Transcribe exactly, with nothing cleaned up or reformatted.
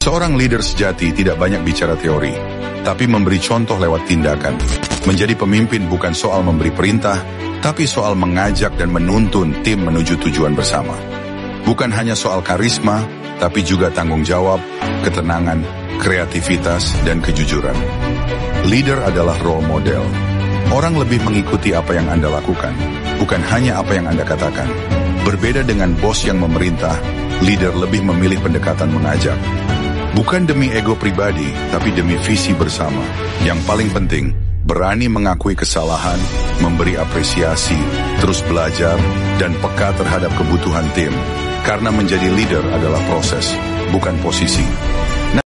Seorang leader sejati tidak banyak bicara teori, tapi memberi contoh lewat tindakan. Menjadi pemimpin bukan soal memberi perintah, tapi soal mengajak dan menuntun tim menuju tujuan bersama. Bukan hanya soal karisma, tapi juga tanggung jawab, ketenangan, kreativitas, dan kejujuran. Leader adalah role model. Orang lebih mengikuti apa yang Anda lakukan, bukan hanya apa yang Anda katakan. Berbeda dengan bos yang memerintah, leader lebih memilih pendekatan mengajak. Bukan demi ego pribadi, tapi demi visi bersama. Yang paling penting, berani mengakui kesalahan, memberi apresiasi, terus belajar, dan peka terhadap kebutuhan tim. Karena menjadi leader adalah proses, bukan posisi.